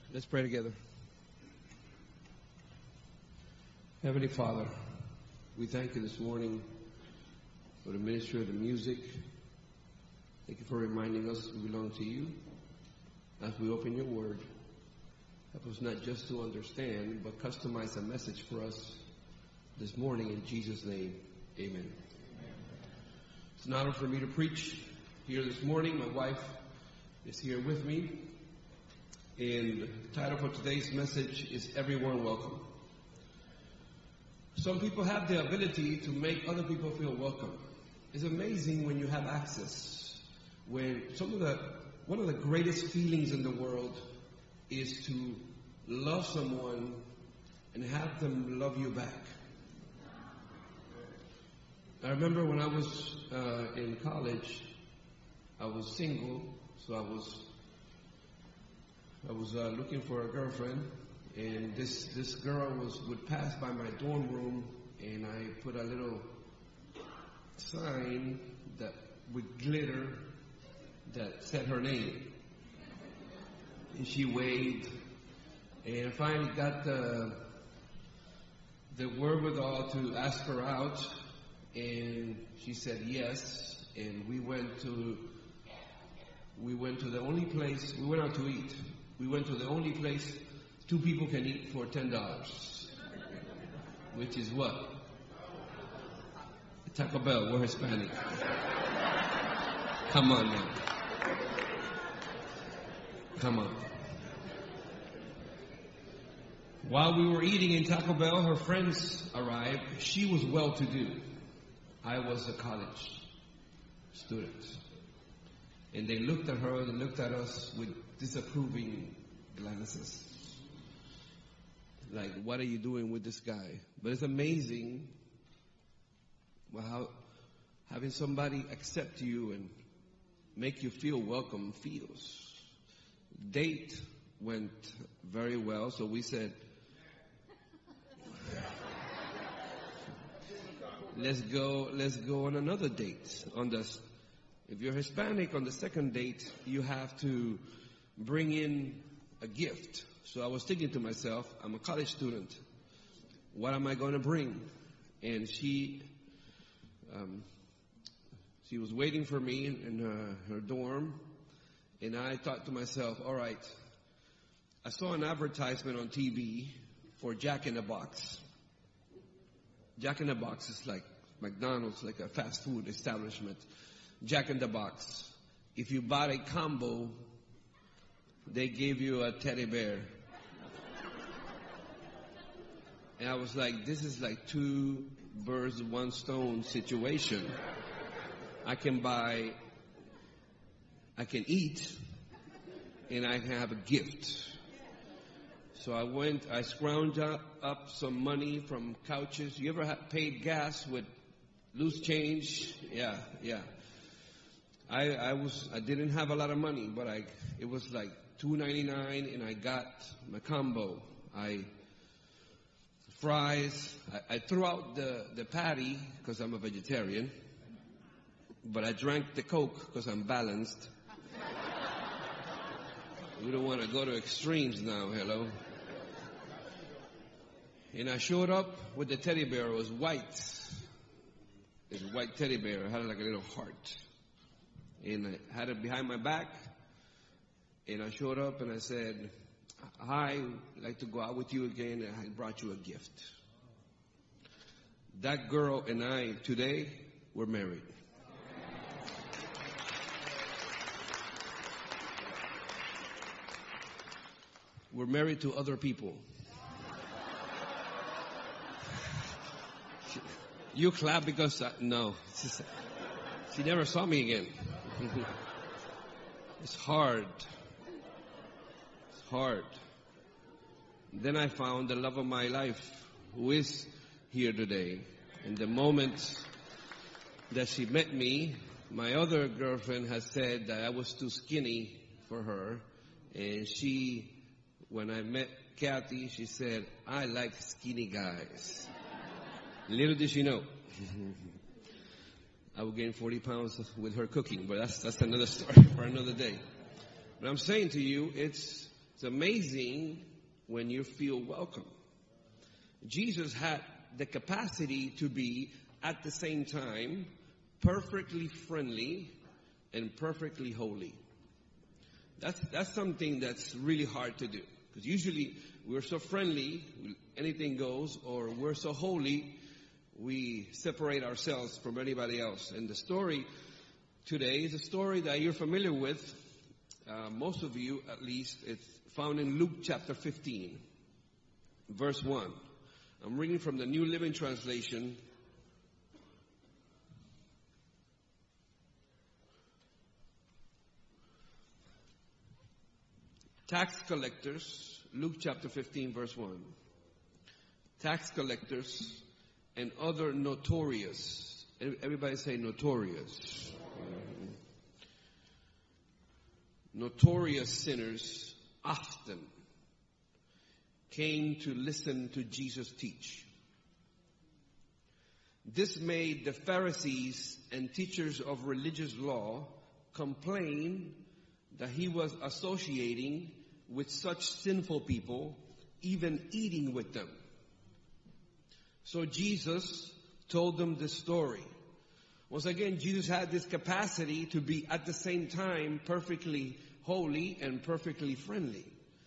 Let's pray together. Heavenly Father, we thank you this morning for the ministry of the music. Thank you for reminding us we belong to you. As we open your word, help us not just to understand, but customize a message for us this morning in Jesus' name. Amen. It's an honor for me to preach here this morning. My wife is here with me. And the title for today's message is Everyone Welcome. Some people have the ability to make other people feel welcome. It's amazing when you have access. When one of the greatest feelings in the world is to love someone and have them love you back. I remember when I was in college, I was single, so I was looking for a girlfriend, and this girl would pass by my dorm room, and I put a little sign that with glitter that said her name, and she waved, and I finally got the wherewithal to ask her out, and she said yes, and we went to the only place, we went out to eat. We went to the only place two people can eat for $10, which is what? Taco Bell. We're Hispanic. Come on now. Come on. While we were eating in Taco Bell, her friends arrived. She was well-to-do. I was a college student. And they looked at her, they looked at us with disapproving glances. Like, what are you doing with this guy? But it's amazing how having somebody accept you and make you feel welcome feels. Date went very well, so we said, let's go on another date. If you're Hispanic, on the second date, you have to bring in a gift. So I was thinking to myself, I'm a college student. What am I going to bring? And she was waiting for me in her dorm. And I thought to myself, all right, I saw an advertisement on TV for Jack in the Box. Jack in the Box is like McDonald's, like a fast food establishment. Jack in the Box. If you bought a combo, they gave you a teddy bear. And I was like, this is like two birds, one stone situation. I can eat, and I can have a gift. So I scrounged up some money from couches. You ever paid gas with loose change? Yeah. I didn't have a lot of money, but it was like $2.99, and I got my combo. Fries. I threw out the patty because I'm a vegetarian, but I drank the Coke because I'm balanced. We don't want to go to extremes now, hello. And I showed up with the teddy bear. It was white. It's a white teddy bear. I had like a little heart. And I had it behind my back. And I showed up and I said, hi, I'd like to go out with you again, and I brought you a gift. That girl and I today were married. We're married to other people. You clap because, no. She never saw me again. It's hard. It's hard. Then I found the love of my life, who is here today. And the moment that she met me, my other girlfriend has said that I was too skinny for her. And when I met Kathy, she said, I like skinny guys. Little did she know. I will gain 40 pounds with her cooking, but that's another story for another day. But I'm saying to you, it's It's amazing when you feel welcome. Jesus had the capacity to be, at the same time, perfectly friendly and perfectly holy. That's something that's really hard to do. Because usually we're so friendly, anything goes, or we're so holy, we separate ourselves from anybody else. And the story today is a story that you're familiar with. Most of you, at least. It's found in Luke chapter 15, verse 1. I'm reading from the New Living Translation. Tax collectors, Luke chapter 15, verse 1. Tax collectors and other notorious. Everybody say notorious. Notorious sinners often came to listen to Jesus teach. This made the Pharisees and teachers of religious law complain that he was associating with such sinful people, even eating with them. So Jesus told them this story. Once again, Jesus had this capacity to be at the same time perfectly holy and perfectly friendly.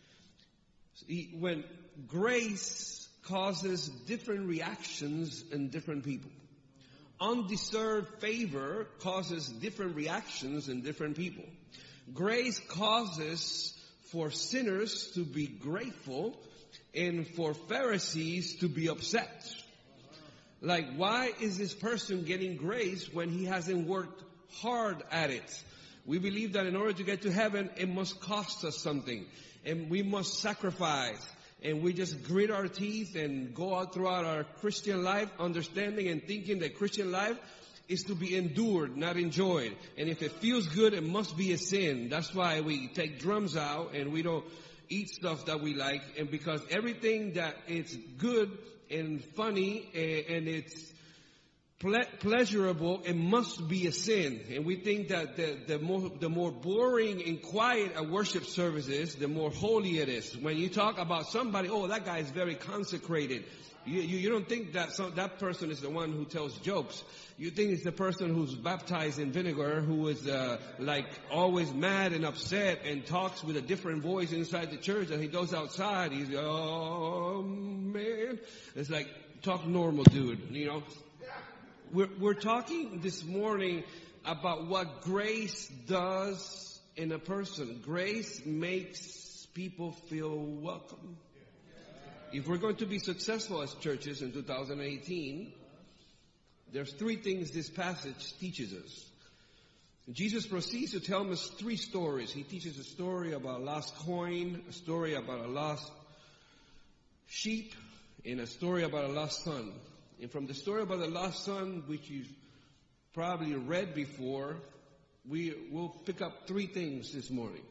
When grace causes different reactions in different people. Undeserved favor causes different reactions in different people. Grace causes for sinners to be grateful and for Pharisees to be upset. Like, why is this person getting grace when he hasn't worked hard at it? We believe that in order to get to heaven, it must cost us something. And we must sacrifice. And we just grit our teeth and go out throughout our Christian life, understanding and thinking that Christian life is to be endured, not enjoyed. And if it feels good, it must be a sin. That's why we take drums out and we don't eat stuff that we like. And because everything that is good and funny and it's pleasurable, it must be a sin. And we think that the more boring and quiet a worship service is, the more holy it is. When you talk about somebody, oh, that guy is very consecrated. You don't think that that person is the one who tells jokes. You think it's the person who's baptized in vinegar, who is like always mad and upset and talks with a different voice inside the church, and he goes outside. He's, oh man, it's like, talk normal, dude. You know, we're talking this morning about what grace does in a person. Grace makes people feel welcome. If we're going to be successful as churches in 2018, there's three things this passage teaches us. Jesus proceeds to tell us three stories. He teaches a story about a lost coin, a story about a lost sheep, and a story about a lost son. And from the story about the lost son, which you've probably read before, we'll pick up three things this morning.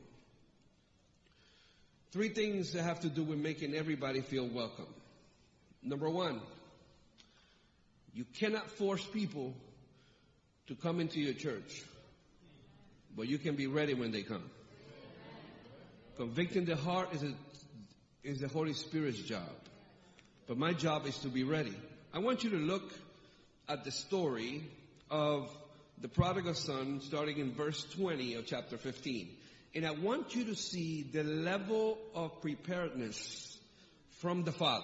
Three things that have to do with making everybody feel welcome. Number one, you cannot force people to come into your church, but you can be ready when they come. Convicting the heart is the Holy Spirit's job, but my job is to be ready. I want you to look at the story of the prodigal son starting in verse 20 of chapter 15. And I want you to see the level of preparedness from the father.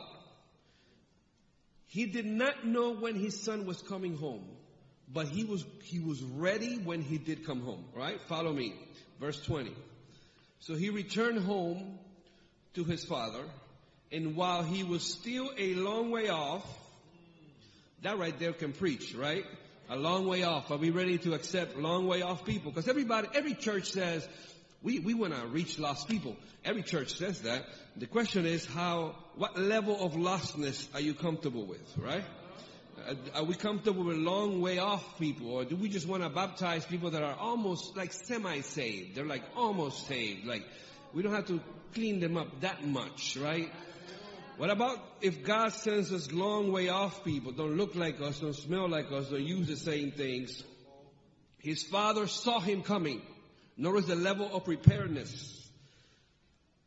He did not know when his son was coming home, but he was ready when he did come home, right? Follow me. Verse 20. So he returned home to his father, and while he was still a long way off, that right there can preach, right? A long way off. Are we ready to accept long way off people? Because every church says, we want to reach lost people. Every church says that. The question is what level of lostness are you comfortable with, right? Are we comfortable with long way off people? Or do we just want to baptize people that are almost like semi-saved? They're like almost saved. Like we don't have to clean them up that much, right? What about if God sends us long way off people, don't look like us, don't smell like us, don't use the same things? His father saw him coming. Notice the level of preparedness.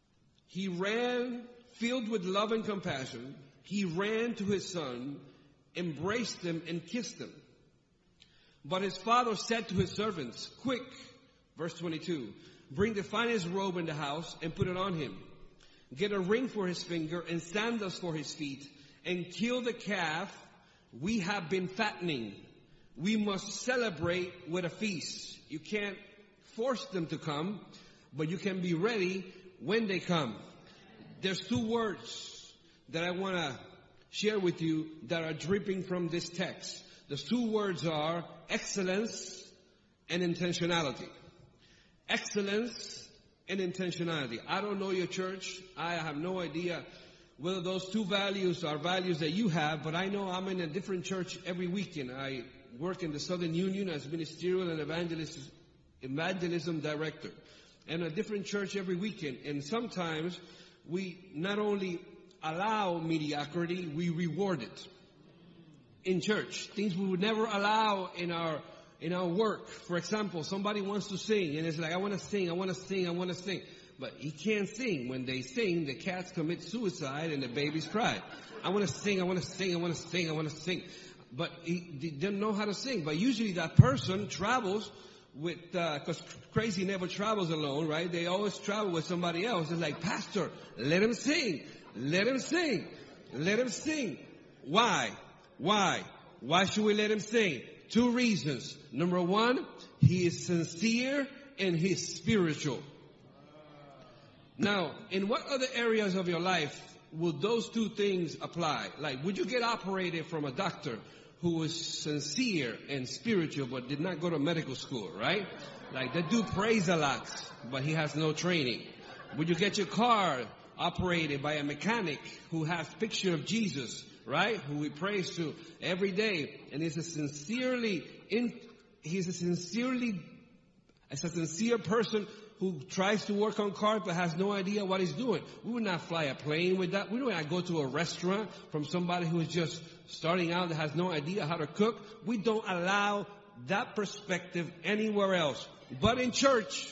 He ran, filled with love and compassion. He ran to his son, embraced him, and kissed him. But his father said to his servants, quick, verse 22, bring the finest robe in the house and put it on him. Get a ring for his finger and sandals for his feet, and kill the calf we have been fattening. We must celebrate with a feast. You can't force them to come, but you can be ready when they come. There's two words that I want to share with you that are dripping from this text. Those two words are excellence and intentionality. Excellence and intentionality. I don't know your church. I have no idea whether those two values are values that you have, but I know I'm in a different church every weekend. I work in the Southern Union as ministerial and evangelism director, and a different church every weekend. And sometimes we not only allow mediocrity, we reward it in church. Things we would never allow in our work. For example, somebody wants to sing, and it's like, I want to sing, I want to sing, I want to sing. But he can't sing. When they sing, the cats commit suicide and the babies cry. I want to sing, I want to sing, I want to sing, I want to sing. But he didn't know how to sing. But usually that person travels with, because crazy never travels alone, right? They always travel with somebody else. It's like, Pastor, let him sing. Let him sing. Let him sing. Why? Why? Why should we let him sing? Two reasons. Number one, he is sincere and he's spiritual. Now, in what other areas of your life would those two things apply? Like, would you get operated from a doctor who was sincere and spiritual but did not go to medical school, right? Like, that dude prays a lot, but he has no training. Would you get your car operated by a mechanic who has picture of Jesus, right? Who we praise to every day, and he's a sincere person who tries to work on cars but has no idea what he's doing. We would not fly a plane with that. We would not go to a restaurant from somebody who is just starting out that has no idea how to cook. We don't allow that perspective anywhere else. But in church,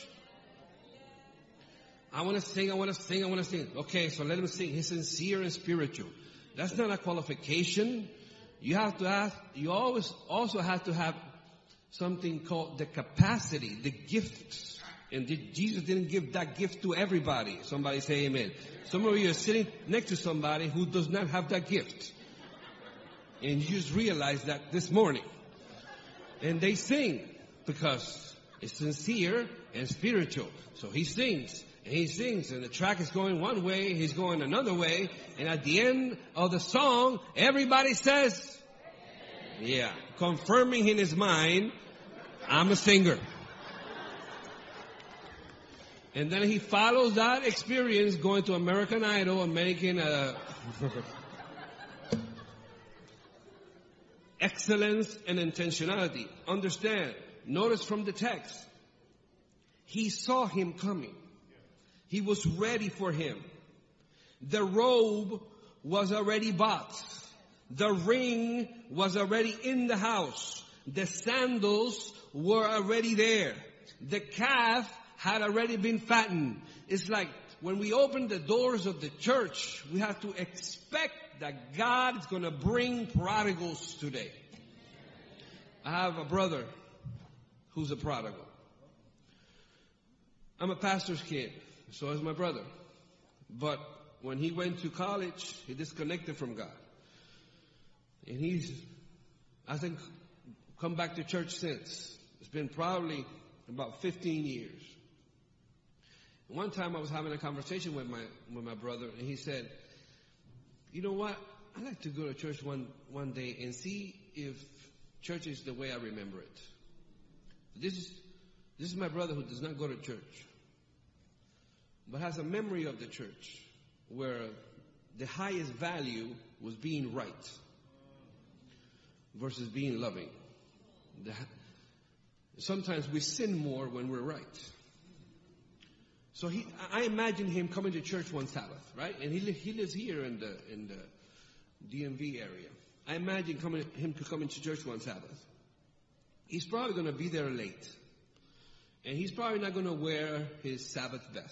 I want to sing, I want to sing, I want to sing. Okay, so let him sing. He's sincere and spiritual. That's not a qualification. You always also have to have something called the capacity, the gifts. And Jesus didn't give that gift to everybody. Somebody say amen. Some of you are sitting next to somebody who does not have that gift. And you just realized that this morning. And they sing because it's sincere and spiritual. So he sings and he sings, and the track is going one way, he's going another way. And at the end of the song, everybody says, yeah, confirming in his mind, I'm a singer. And then he follows that experience going to American Idol and making a excellence and intentionality. Understand, notice from the text, he saw him coming. He was ready for him. The robe was already bought. The ring was already in the house. The sandals were already there. The calf had already been fattened. It's like when we open the doors of the church, we have to expect that God is going to bring prodigals today. I have a brother who's a prodigal. I'm a pastor's kid, so is my brother. But when he went to college, he disconnected from God. And he's, I think, come back to church since. It's been probably about 15 years. One time I was having a conversation with my brother, and he said, you know what, I'd like to go to church one day and see if church is the way I remember it. This is my brother who does not go to church, but has a memory of the church where the highest value was being right versus being loving. Sometimes we sin more when we're right. So I imagine him coming to church one Sabbath, right? And he lives here in the DMV area. I imagine him coming to church one Sabbath. He's probably going to be there late. And he's probably not going to wear his Sabbath vest.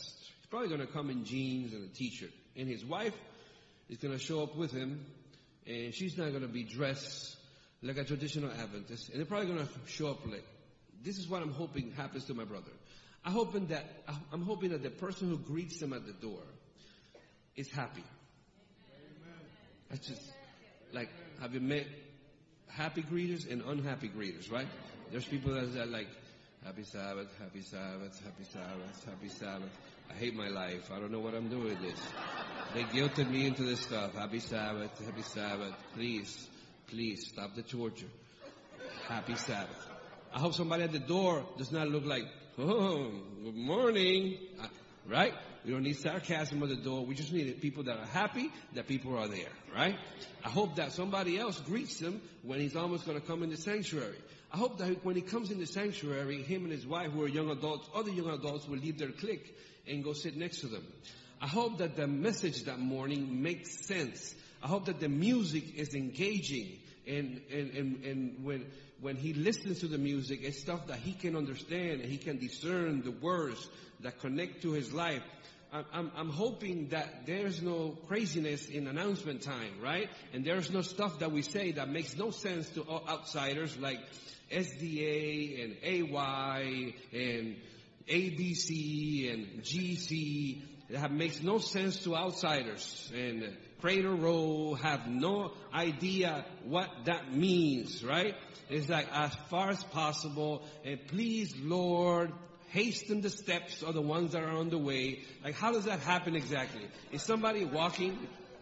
He's probably going to come in jeans and a t-shirt. And his wife is going to show up with him, and she's not going to be dressed like a traditional Adventist. And they're probably going to show up late. This is what I'm hoping happens to my brother. I'm hoping that the person who greets them at the door is happy. That's just like, have you met happy greeters and unhappy greeters, right? There's people that are like, happy Sabbath, happy Sabbath, happy Sabbath, happy Sabbath. I hate my life. I don't know what I'm doing with this. They guilted me into this stuff. Happy Sabbath, happy Sabbath. Please, please stop the torture. Happy Sabbath. I hope somebody at the door does not look like, oh, good morning. Right? We don't need sarcasm at the door. We just need people that are happy that people are there. Right? I hope that somebody else greets him when he's almost going to come in the sanctuary. I hope that when he comes in the sanctuary, him and his wife, who are young adults, other young adults will leave their clique and go sit next to them. I hope that the message that morning makes sense. I hope that the music is engaging, and when he listens to the music, it's stuff that he can understand and he can discern the words that connect to his life. I'm hoping that there's no craziness in announcement time, right? And there's no stuff that we say that makes no sense to outsiders, like SDA and AY and ABC and GC. That makes no sense to outsiders. And Crater Row have no idea what that means, right? It's like, as far as possible, and please, Lord, hasten the steps of the ones that are on the way. Like, how does that happen exactly? Is somebody walking?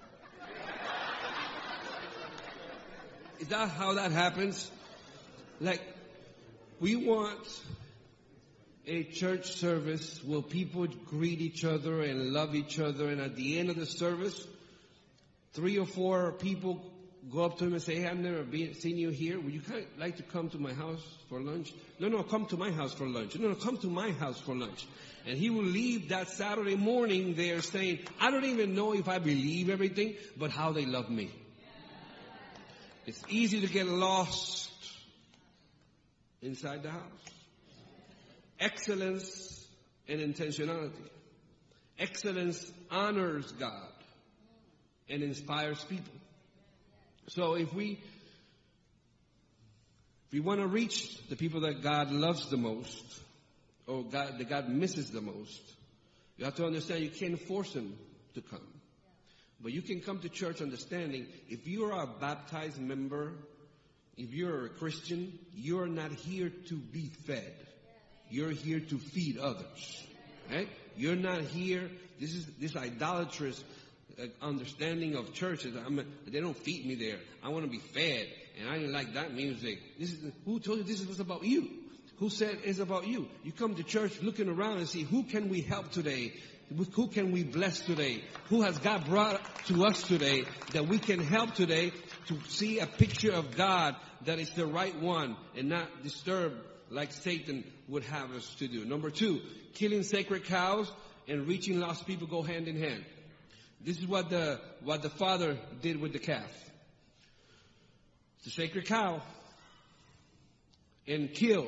Is that how that happens? Like, we want a church service where people greet each other and love each other, and at the end of the service, 3 or 4 people go up to him and say, hey, I've never seen you here. Would you like to come to my house for lunch? No, come to my house for lunch. No, come to my house for lunch. And he will leave that Saturday morning there saying, I don't even know if I believe everything, but how they love me. It's easy to get lost inside the house. Excellence and intentionality. Excellence honors God and inspires people. So if we want to reach the people that God loves the most, or that God misses the most, you have to understand you can't force them to come. But you can come to church understanding if you are a baptized member, if you're a Christian, you're not here to be fed. You're here to feed others. Right? You're not here. This idolatrous understanding of churches. They don't feed me there. I want to be fed, and I didn't like that music. Who told you this was about you? Who said it's about you? You come to church looking around and see, who can we help today? Who can we bless today? Who has God brought to us today that we can help today to see a picture of God that is the right one and not disturbed like Satan would have us to do. Number 2, killing sacred cows and reaching lost people go hand in hand. This is what the father did with the calf. It's a sacred cow, and kill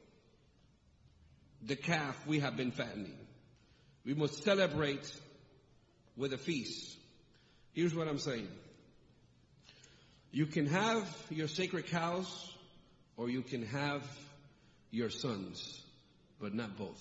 the calf we have been fattening. We must celebrate with a feast. Here's what I'm saying. You can have your sacred cows, or you can have your sons, but not both.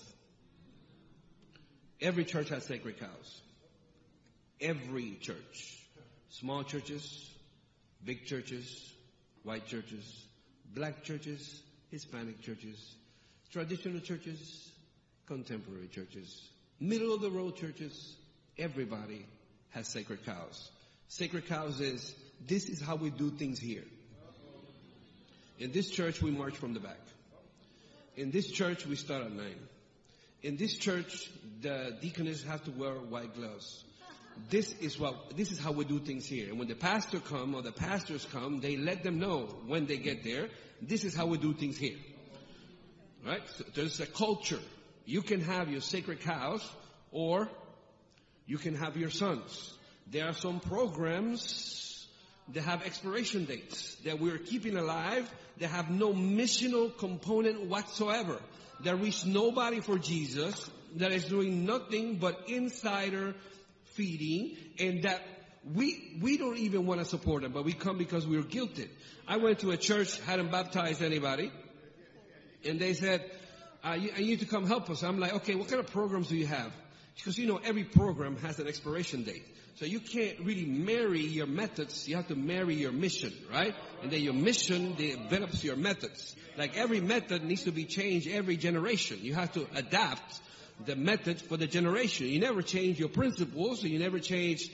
Every church has sacred cows. Every church. Small churches, big churches, white churches, black churches, Hispanic churches, traditional churches, contemporary churches, middle of the road churches. Everybody has sacred cows. Sacred cows this is how we do things here. In this church, we march from the back. In this church, we start at 9. In this church, the deaconess have to wear white gloves. This is how we do things here. And when the pastor come or the pastors come, they let them know when they get there, this is how we do things here. Right? So there's a culture. You can have your sacred cows, or you can have your sons. There are some programs that have expiration dates that we're keeping alive, that have no missional component whatsoever, that reach nobody for Jesus, that is doing nothing but insider feeding, and that we don't even want to support them, but we come because we're guilted. I went to a church, hadn't baptized anybody, and they said, I need to come help us. I'm like, okay, what kind of programs do you have? Because, every program has an expiration date. So you can't really marry your methods. You have to marry your mission, right? And then your mission develops your methods. Like every method needs to be changed every generation. You have to adapt the method for the generation. You never change your principles. You never change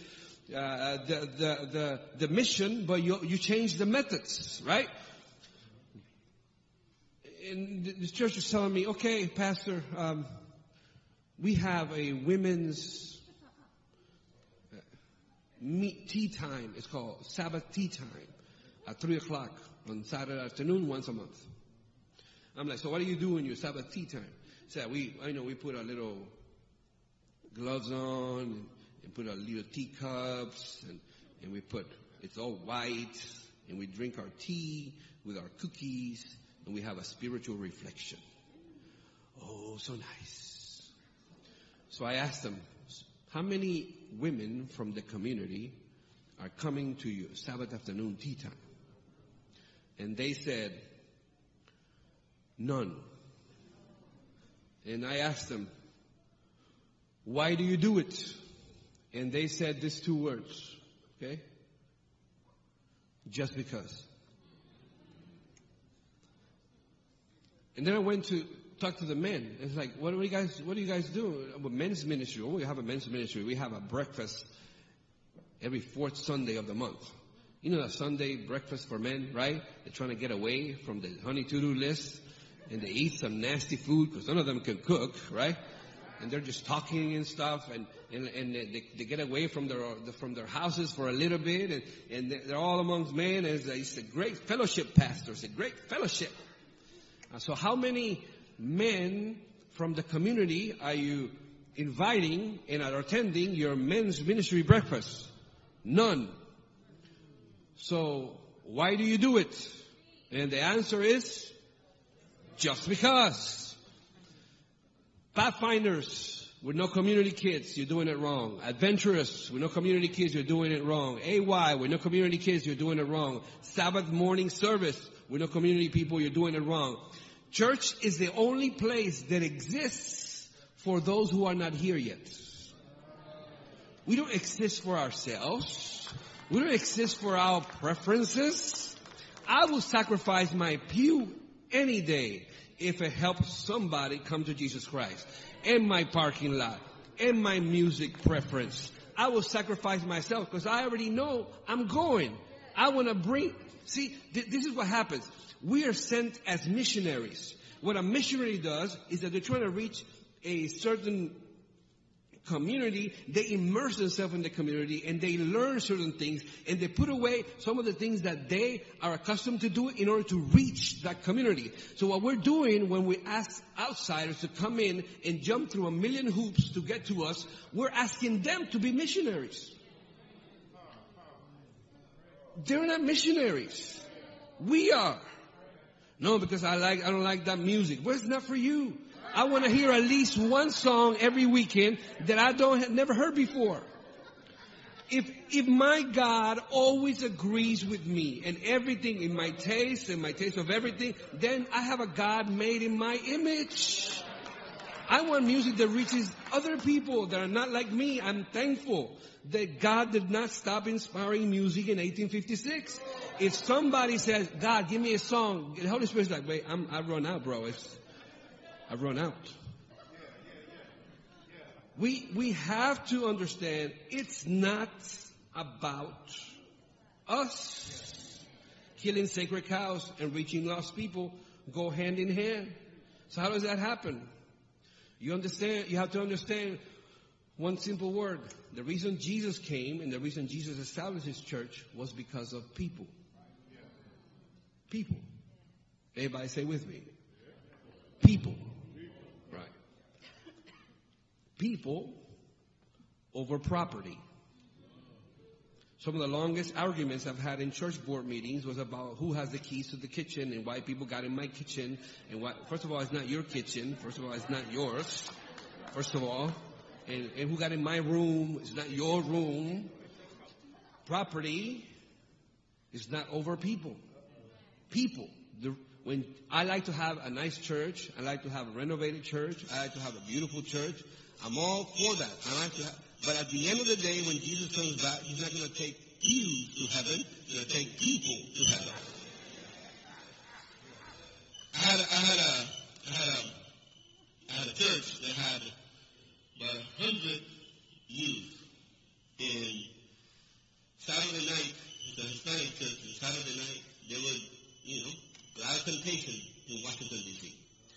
the mission, but you change the methods, right? And the church was telling me, okay, Pastor, we have a women's tea time. It's called Sabbath tea time at 3 o'clock on Saturday afternoon once a month. I'm like, so what do you do in your Sabbath tea time? He said, we put our little gloves on and put our little teacups and we put, it's all white, and we drink our tea with our cookies, and we have a spiritual reflection. Oh, so nice. So I asked them, how many women from the community are coming to your Sabbath afternoon tea time? And they said, none. And I asked them, why do you do it? And they said these two words, okay? Just because. And then I went to talk to the men. It's like, what do you guys do? Men's ministry. Oh, we have a men's ministry. We have a breakfast every fourth Sunday of the month. You know, a Sunday breakfast for men, right? They're trying to get away from the honey to-do list, and they eat some nasty food because none of them can cook, right? And they're just talking and stuff, and they get away from their houses for a little bit, and they're all amongst men. And it's a great fellowship, pastor. It's a great fellowship. So how many men from the community are you inviting and are attending your men's ministry breakfast? None. So why do you do it? And the answer is, just because. Pathfinders with no community kids, you're doing it wrong. Adventurous with no community kids, you're doing it wrong. AY with no community kids, you're doing it wrong. Sabbath morning service with no community people, you're doing it wrong. Church is the only place that exists for those who are not here yet. We don't exist for ourselves. We don't exist for our preferences. I will sacrifice my pew any day if it helps somebody come to Jesus Christ. And my parking lot. And my music preference. I will sacrifice myself because I already know I'm going. I want to bring... See, this is what happens. We are sent as missionaries. What a missionary does is that they're trying to reach a certain community. They immerse themselves in the community and they learn certain things and they put away some of the things that they are accustomed to do in order to reach that community. So what we're doing when we ask outsiders to come in and jump through a million hoops to get to us, we're asking them to be missionaries. They're not missionaries. We are. No, because I don't like that music. Well, it's not for you. I want to hear at least one song every weekend that I never heard before. If my God always agrees with me and everything in my taste and my taste of everything, then I have a God made in my image. I want music that reaches other people that are not like me. I'm thankful that God did not stop inspiring music in 1856. If somebody says, God, give me a song, the Holy Spirit's like, wait, I've run out, bro. I've run out. We have to understand it's not about us. Killing sacred cows and reaching lost people go hand in hand. So how does that happen? You have to understand one simple word. The reason Jesus came and the reason Jesus established his church was because of people. People. Everybody say with me. People. Right. People over property. Some of the longest arguments I've had in church board meetings was about who has the keys to the kitchen and why people got in my kitchen. And why, first of all, it's not your kitchen. First of all, it's not yours. first of all. And who got in my room? It's not your room. Property is not over people. People. When I like to have a nice church, I like to have a renovated church, I like to have a beautiful church. I'm all for that. But at the end of the day, when Jesus comes back, He's not going to take pews to heaven. He's going to take people to heaven. I had a church that had about 100 youth. And Saturday night, the Hispanic church, and Saturday night, there was, a lot of temptation in Washington, D.C.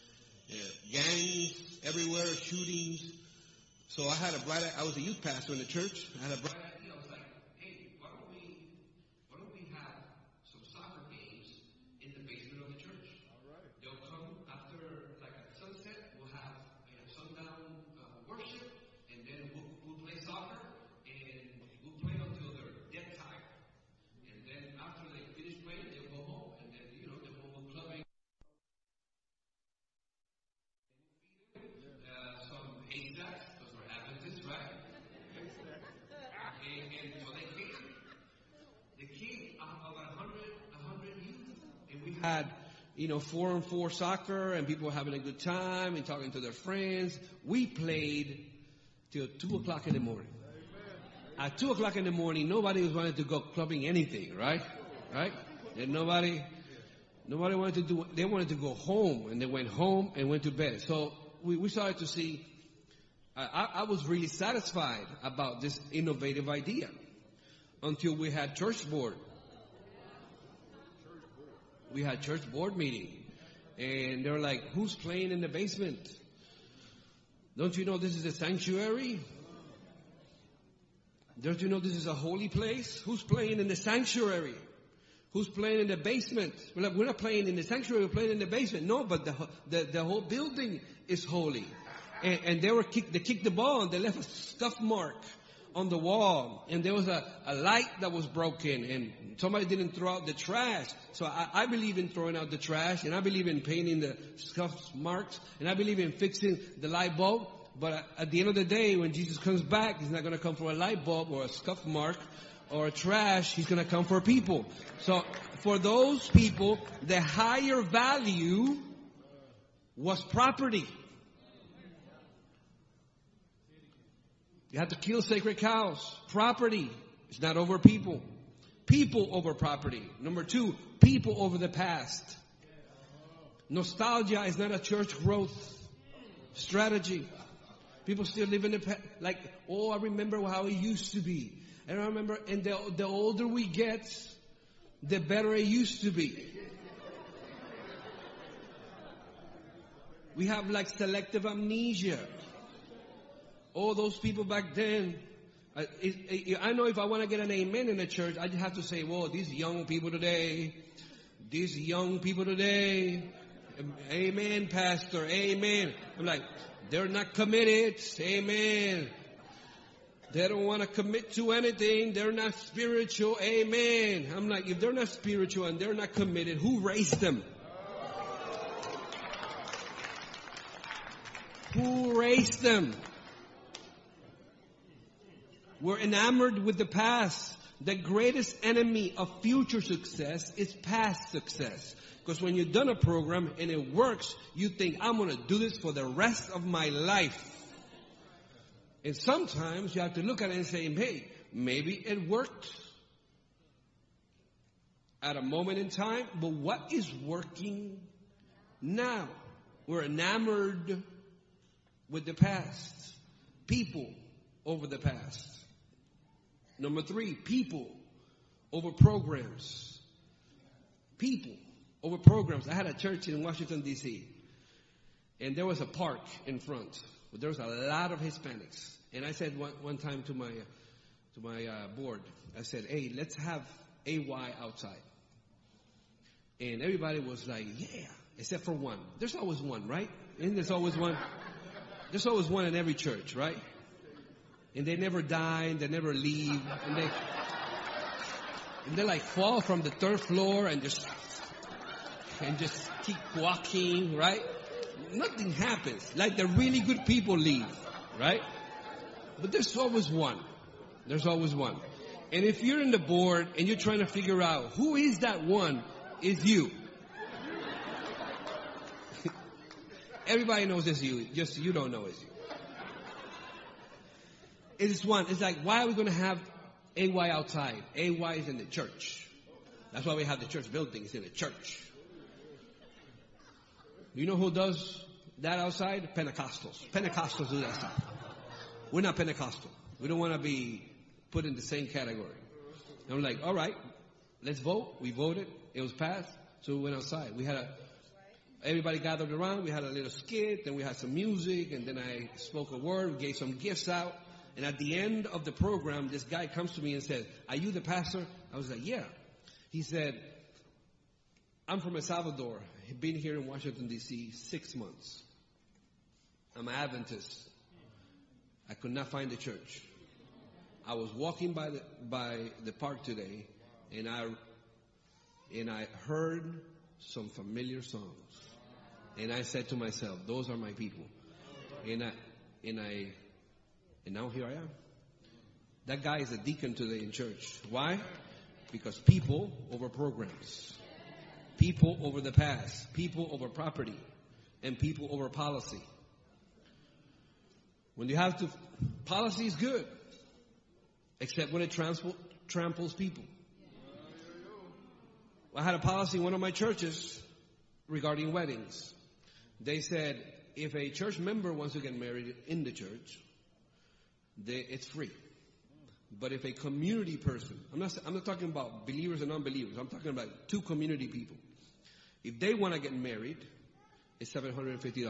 Gangs everywhere, shootings. So I was a youth pastor in the church. I had a bright idea. I was like, hey, why don't we have some soccer games in the basement of the church? All right. They'll come after, like at sunset, we'll have sundown worship, and then we'll play soccer, and we'll play until they're dead tired. And then after they finish playing, they'll go home, and then, they'll go clubbing. Some haystacks, because we're Adventists, right? And so they came about 100 youth, and we had 4-on-4 soccer, and people were having a good time and talking to their friends. We played till 2 o'clock in the morning. At 2 o'clock in the morning, nobody was wanting to go clubbing anything, right? And nobody wanted to do. They wanted to go home, and they went home and went to bed. So we started to see. I was really satisfied about this innovative idea until we had church board. We had church board meeting, and they're like, "Who's playing in the basement? Don't you know this is a sanctuary? Don't you know this is a holy place? Who's playing in the sanctuary? Who's playing in the basement?" We're not playing in the sanctuary, we're playing in the basement. No, but the whole building is holy. And they kicked the ball, and they left a scuff mark on the wall. And there was a light that was broken, and somebody didn't throw out the trash. So I believe in throwing out the trash, and I believe in painting the scuff marks, and I believe in fixing the light bulb. But at the end of the day, when Jesus comes back, He's not going to come for a light bulb or a scuff mark or a trash. He's going to come for people. So for those people, the higher value was property. You have to kill sacred cows. Property is not over people. People over property. Number 2, people over the past. Nostalgia is not a church growth strategy. People still live in the past. Like, I remember how it used to be. And I remember, and the older we get, the better it used to be. We have like selective amnesia. Those people back then. I know if I want to get an amen in the church, I just have to say, these young people today. Amen, pastor, amen. I'm like, they're not committed, amen. They don't want to commit to anything. They're not spiritual, amen. I'm like, if they're not spiritual and they're not committed, who raised them? Who raised them? We're enamored with the past. The greatest enemy of future success is past success. Because when you've done a program and it works, you think, I'm going to do this for the rest of my life. And sometimes you have to look at it and say, hey, maybe it worked at a moment in time, but what is working now? We're enamored with the past. People over the past. Number 3, people over programs. People over programs. I had a church in Washington, D.C., and there was a park in front. There was a lot of Hispanics. And I said one time to my board, I said, hey, let's have AY outside. And everybody was like, yeah, except for one. There's always one, right? And there's always one. There's always one in every church, right? And they never die, and they never leave, and they like fall from the 3rd floor and just keep walking, right? Nothing happens. Like the really good people leave, right? But there's always one. There's always one. And if you're in the board and you're trying to figure out who is that one, it's you. Everybody knows it's you. Just you don't know it's you. It's one. It's like, why are we going to have AY outside? AY is in the church. That's why we have the church building. It's in the church. You know who does that outside? Pentecostals. Pentecostals do that stuff. We're not Pentecostal. We don't want to be put in the same category. And I'm like, all right, let's vote. We voted. It was passed. So we went outside. Everybody gathered around. We had a little skit. Then we had some music. And then I spoke a word. We gave some gifts out. And at the end of the program, this guy comes to me and said, are you the pastor? I was like, yeah. He said, I'm from El Salvador. I've been here in Washington, D.C. 6 months. I'm an Adventist. I could not find the church. I was walking by the park today, and I heard some familiar songs. And I said to myself, those are my people. And now here I am. That guy is a deacon today in church. Why? Because people over programs. People over the past. People over property. And people over policy. When you have to, policy is good. Except when it tramples people. I had a policy in one of my churches regarding weddings. They said, if a church member wants to get married in the church, it's free. But if a community person, I'm not talking about believers and unbelievers. I'm talking about two community people. If they want to get married, it's $750.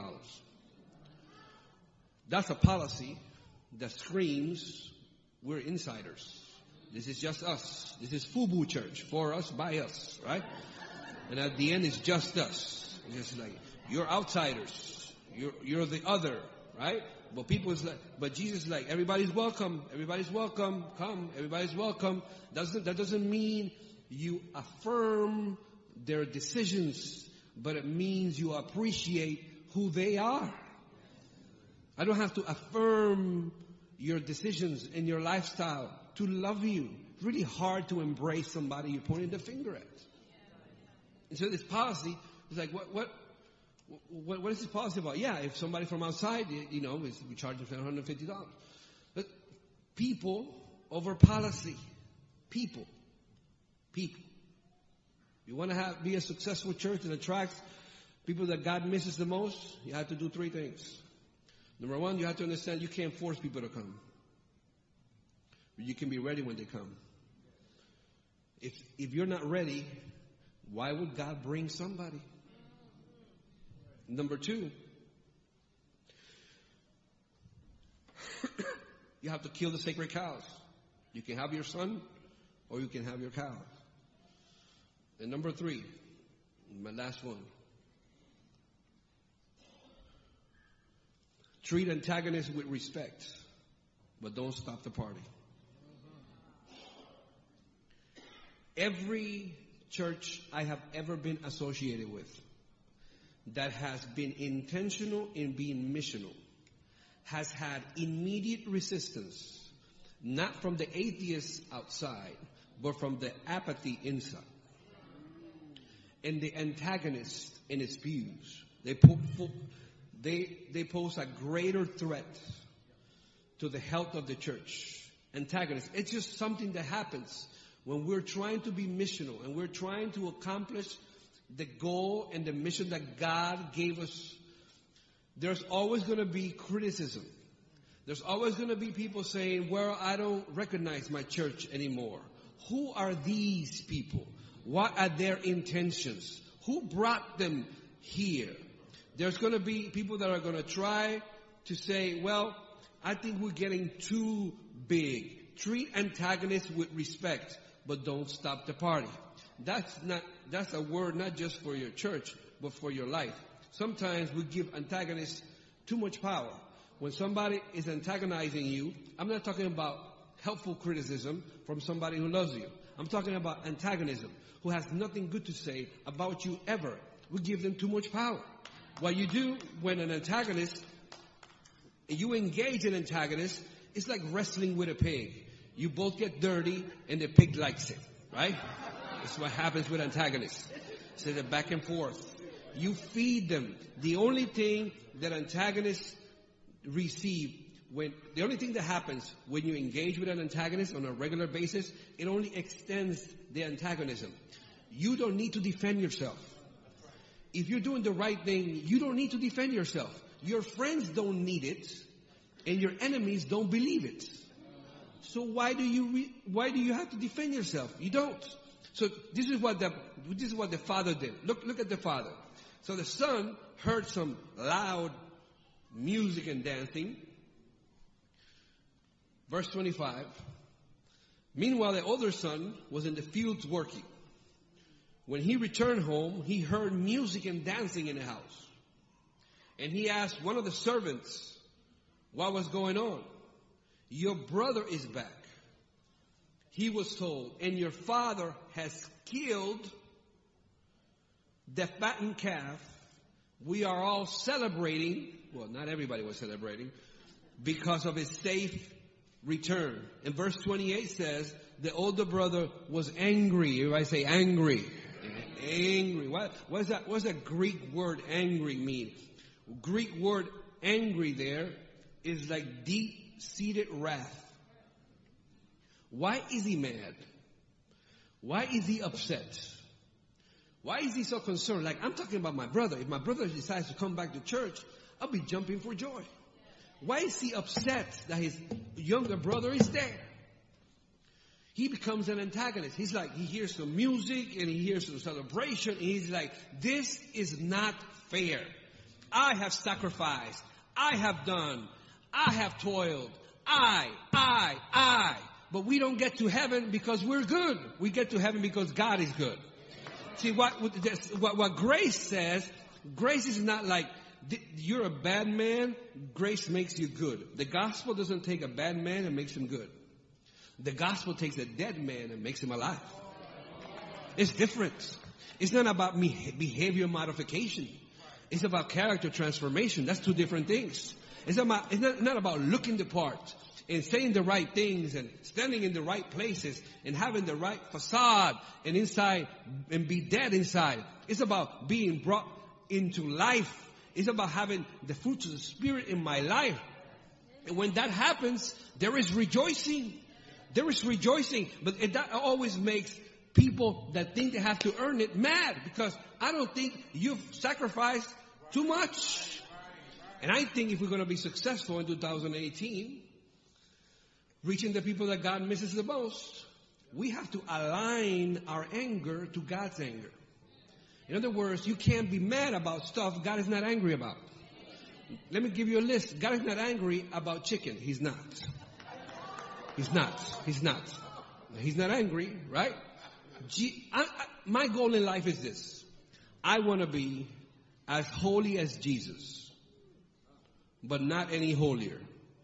That's a policy that screams we're insiders. This is just us. This is FUBU church. For us, by us, right? And at the end, it's just us. It's just like, you're outsiders. You're the other, right? But but Jesus is like, everybody's welcome. Everybody's welcome. Come. Everybody's welcome. That doesn't mean you affirm their decisions, but it means you appreciate who they are. I don't have to affirm your decisions and your lifestyle to love you. It's really hard to embrace somebody you're pointing the finger at. And so this policy is like, what is this policy about? Yeah, if somebody from outside, we charge them $750. But people over policy. People. You want to be a successful church that attracts people that God misses the most, you have to do 3 things. Number 1, you have to understand you can't force people to come. But you can be ready when they come. If you're not ready, why would God bring somebody? Number 2, you have to kill the sacred cows. You can have your son or you can have your cows. And number 3, my last one. Treat antagonists with respect, but don't stop the party. Every church I have ever been associated with that has been intentional in being missional has had immediate resistance, not from the atheists outside, but from the apathy inside. And the antagonists in its views, they pose a greater threat to the health of the church. Antagonists. It's just something that happens when we're trying to be missional and we're trying to accomplish the goal and the mission that God gave us. There's always going to be criticism. There's always going to be people saying, well, I don't recognize my church anymore. Who are these people? What are their intentions? Who brought them here? There's going to be people that are going to try to say, well, I think we're getting too big. Treat antagonists with respect, but don't stop the party. That's a word not just for your church, but for your life. Sometimes we give antagonists too much power. When somebody is antagonizing you, I'm not talking about helpful criticism from somebody who loves you. I'm talking about antagonism, who has nothing good to say about you ever. We give them too much power. What you do when an antagonist, you engage an antagonist, it's like wrestling with a pig. You both get dirty and the pig likes it, right? That's what happens with antagonists. So they're back and forth. You feed them. The only thing that antagonists receive, the only thing that happens when you engage with an antagonist on a regular basis, it only extends the antagonism. You don't need to defend yourself. If you're doing the right thing, you don't need to defend yourself. Your friends don't need it, and your enemies don't believe it. So why do you have to defend yourself? You don't. So this is what the father did. Look at the father. So the son heard some loud music and dancing. Verse 25. Meanwhile, the older son was in the fields working. When he returned home, he heard music and dancing in the house. And he asked one of the servants what was going on. Your brother is back, he was told, and your father has killed the fattened calf. We are all celebrating. Well, not everybody was celebrating because of his safe return. And verse 28 says, the older brother was angry. Everybody say angry. Angry. What does that Greek word angry mean? Greek word angry there is like deep-seated wrath. Why is he mad? Why is he upset? Why is he so concerned? Like, I'm talking about my brother. If my brother decides to come back to church, I'll be jumping for joy. Why is he upset that his younger brother is there? He becomes an antagonist. He's like, he hears some music and he hears some celebration and he's like, this is not fair. I have sacrificed. I have done. I have toiled. I. But we don't get to heaven because we're good. We get to heaven because God is good. See, what grace says, grace is not like, you're a bad man, grace makes you good. The gospel doesn't take a bad man and makes him good. The gospel takes a dead man and makes him alive. It's different. It's not about behavior modification. It's about character transformation. That's two different things. It's not about looking the part and saying the right things and standing in the right places and having the right facade and inside and be dead inside. It's about being brought into life. It's about having the fruits of the Spirit in my life. And when that happens, there is rejoicing. There is rejoicing. But that always makes people that think they have to earn it mad, because I don't think you've sacrificed too much. And I think if we're going to be successful in 2018, reaching the people that God misses the most, we have to align our anger to God's anger. In other words, you can't be mad about stuff God is not angry about. Let me give you a list. God is not angry about chicken. He's not. He's not angry, right? My goal in life is this. I want to be as holy as Jesus, but not any holier.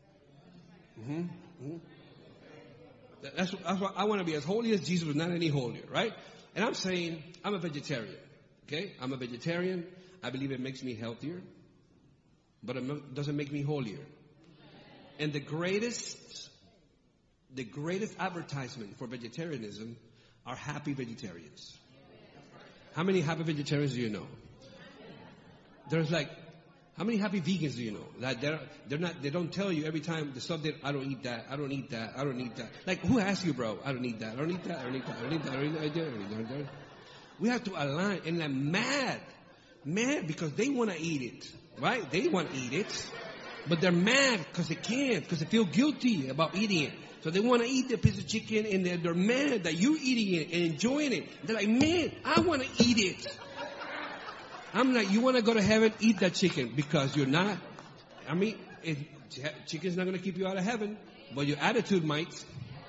That's what I want to be, as holy as Jesus, but not any holier, right? And I'm saying I'm a vegetarian. Okay, I'm a vegetarian. I believe it makes me healthier, but it doesn't make me holier. And the greatest advertisement for vegetarianism are happy vegetarians. How many happy vegetarians do you know? There's like, how many happy vegans do you know? That they don't tell you every time the stuff that I don't eat that, I don't eat that, I don't eat that. Like, who asked you, bro? I don't eat that, I don't eat that, I don't eat that, I don't eat that, I don't eat that, I don't eat that. We have to align, and they're mad because they want to eat it, right? They want to eat it, but they're mad because they can't, because they feel guilty about eating it. So they want to eat the piece of chicken, and they're mad that you're eating it and enjoying it. They're like, man, I want to eat it. I'm like, you want to go to heaven? Eat that chicken, because you're not. I mean, chicken's not going to keep you out of heaven, but your attitude might.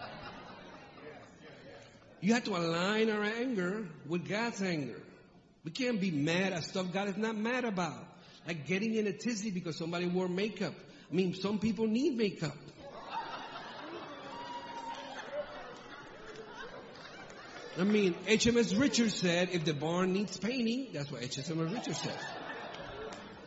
You have to align our anger with God's anger. We can't be mad at stuff God is not mad about. Like getting in a tizzy because somebody wore makeup. I mean, some people need makeup. I mean, HMS Richards said, if the barn needs painting, that's what HMS Richards said.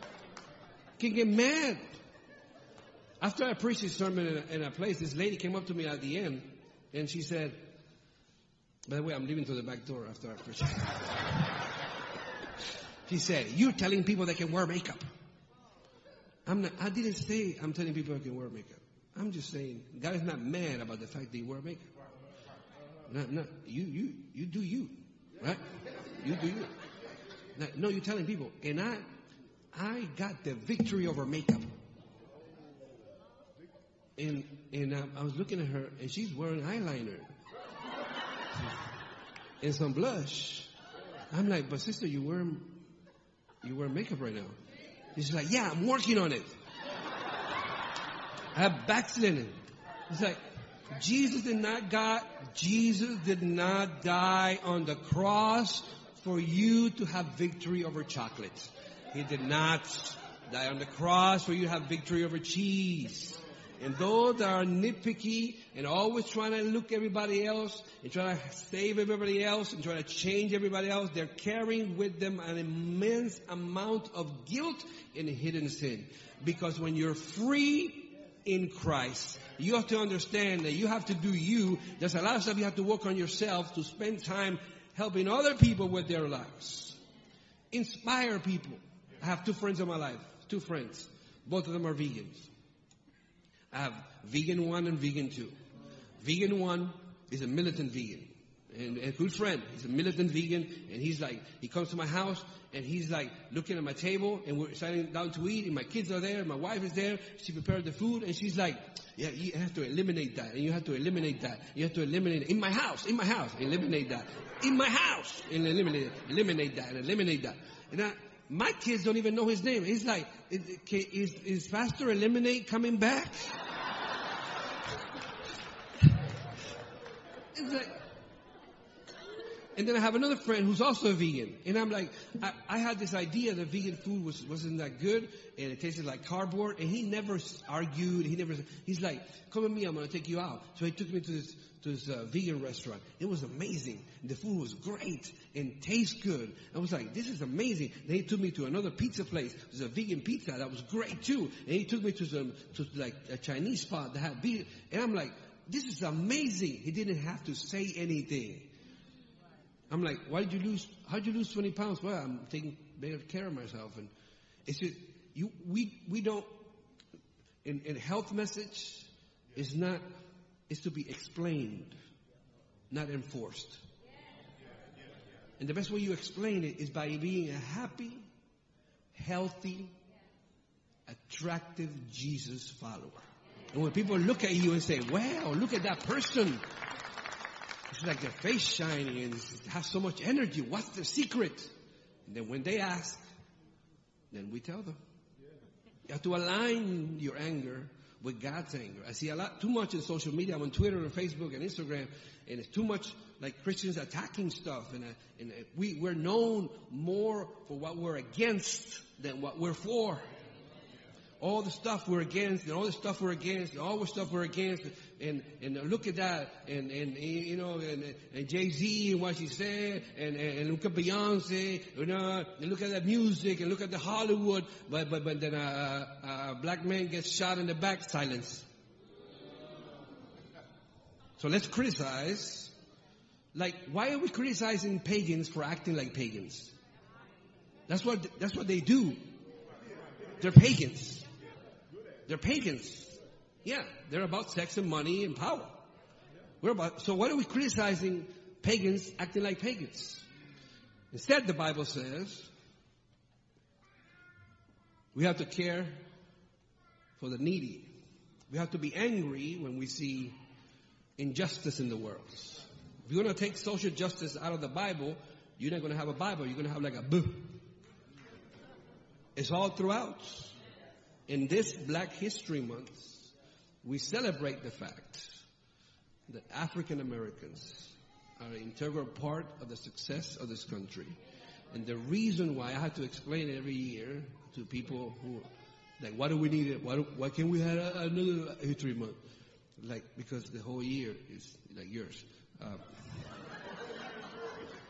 can get mad. After I preached this sermon in a place, this lady came up to me at the end, and she said, by the way, I'm leaving through the back door after I preach. She said, you're telling people they can wear makeup. I didn't say I'm telling people they can wear makeup. I'm just saying God is not mad about the fact that you wear makeup. You do you, right? You do you. No, you're telling people. And I got the victory over makeup. And I was looking at her, and she's wearing eyeliner and some blush. I'm like, but sister, you wear makeup right now. She's like, yeah, I'm working on it. I have backslidden. It's like, Jesus did not die on the cross for you to have victory over chocolate. He did not die on the cross for you to have victory over cheese. And those that are nitpicky and always trying to look everybody else and trying to save everybody else and trying to change everybody else, they're carrying with them an immense amount of guilt and hidden sin. Because when you're free in Christ, you have to understand that you have to do you. There's a lot of stuff you have to work on yourself to spend time helping other people with their lives. Inspire people. I have 2 friends in my life. 2 friends. Both of them are vegans. I have vegan 1 and vegan 2. Vegan 1 is a militant vegan. And a good friend. He's a militant vegan. And he's like, he comes to my house and he's like looking at my table and we're sitting down to eat and my kids are there. My wife is there. She prepared the food and she's like, yeah, you have to eliminate that. And you have to eliminate that. You have to eliminate it. In my house. Eliminate that. In my house. And eliminate that. And eliminate that. And my kids don't even know his name. He's like, is Pastor Eliminate coming back? It's like, and then I have another friend who's also a vegan. And I'm like, I had this idea that vegan food wasn't that good. And it tasted like cardboard. And he never argued. He's like, come with me, I'm going to take you out. So he took me to this vegan restaurant. It was amazing. The food was great and tastes good. I was like, this is amazing. Then he took me to another pizza place. There's a vegan pizza that was great too. And he took me to like a Chinese spot that had vegan. And I'm like, this is amazing. He didn't have to say anything. I'm like, how'd you lose 20 pounds? Well, I'm taking better care of myself. And it's just, we don't, in health message is to be explained, not enforced. And the best way you explain it is by being a happy, healthy, attractive Jesus follower. And when people look at you and say, wow, look at that person. It's like their face shining and it has so much energy. What's the secret? And then when they ask, then we tell them. You have to align your anger with God's anger. I see too much in social media. I'm on Twitter and Facebook and Instagram, and it's too much like Christians attacking stuff. And we're known more for what we're against than what we're for. All the stuff we're against, and all the stuff we're against, and all the stuff we're against, and look at that, and you know, and Jay-Z and what she said, and look at Beyonce, you know, and look at that music, and look at the Hollywood, but then a black man gets shot in the back, silence. So let's criticize. Like, why are we criticizing pagans for acting like pagans? That's what they do. They're pagans. They're pagans. Yeah, they're about sex and money and power. So why are we criticizing pagans acting like pagans? Instead, the Bible says we have to care for the needy. We have to be angry when we see injustice in the world. If you're going to take social justice out of the Bible, you're not going to have a Bible. You're going to have like a book. It's all throughout. In this Black History Month, we celebrate the fact that African Americans are an integral part of the success of this country. And the reason why I have to explain every year to people who, like, why do we need it? Why can't we have another History Month? Like, because the whole year is like yours.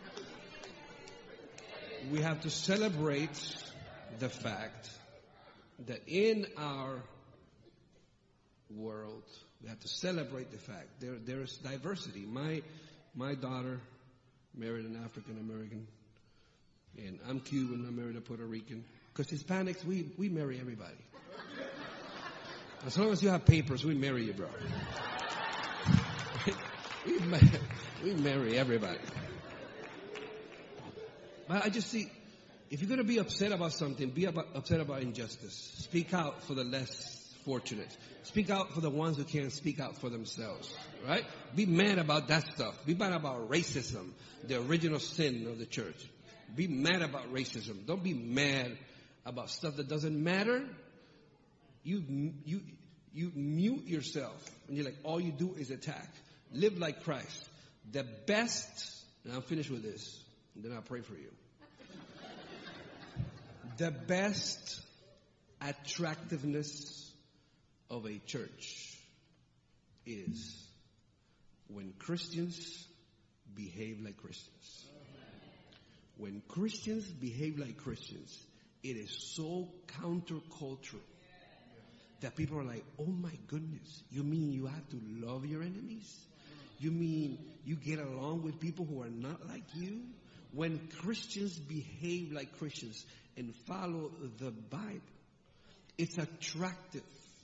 We have to celebrate the fact that in our world, we have to celebrate the fact there's diversity. My daughter married an African American, and I'm Cuban. I married a Puerto Rican. Because Hispanics, we marry everybody. As long as you have papers, we marry you, bro. we marry everybody. But I just see, if you're going to be upset about something, be upset about injustice. Speak out for the less fortunate. Speak out for the ones who can't speak out for themselves. Right? Be mad about that stuff. Be mad about racism, the original sin of the church. Be mad about racism. Don't be mad about stuff that doesn't matter. You mute yourself, and you're like, all you do is attack. Live like Christ. The best, and I'm finished with this, and then I'll pray for you. The best attractiveness of a church is when Christians behave like Christians. When Christians behave like Christians, it is so countercultural that people are like, oh my goodness, you mean you have to love your enemies? You mean you get along with people who are not like you? When Christians behave like Christians and follow the Bible, it's attractive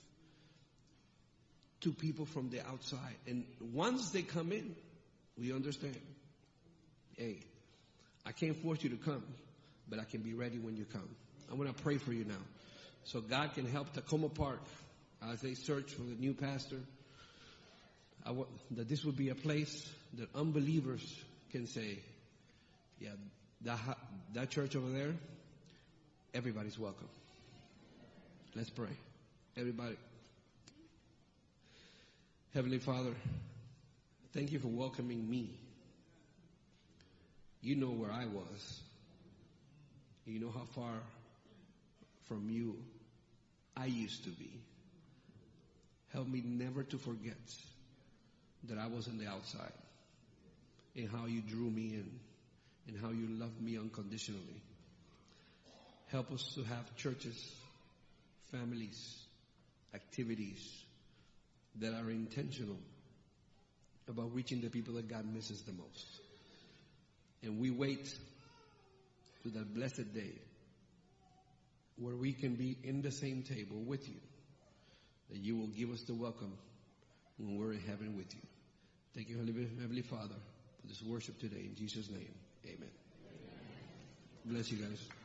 to people from the outside. And once they come in, we understand. Hey, I can't force you to come, but I can be ready when you come. I want to pray for you now. So God can help Tacoma Park as they search for the new pastor. I want that this would be a place that unbelievers can say, yeah, that church over there, everybody's welcome. Let's pray. Everybody. Heavenly Father, thank you for welcoming me. You know where I was. You know how far from you I used to be. Help me never to forget that I was on the outside and how you drew me in and how you loved me unconditionally. Help us to have churches, families, activities that are intentional about reaching the people that God misses the most. And we wait to that blessed day where we can be in the same table with you, that you will give us the welcome when we're in heaven with you. Thank you, Heavenly Father, for this worship today. In Jesus' name, amen. Bless you guys.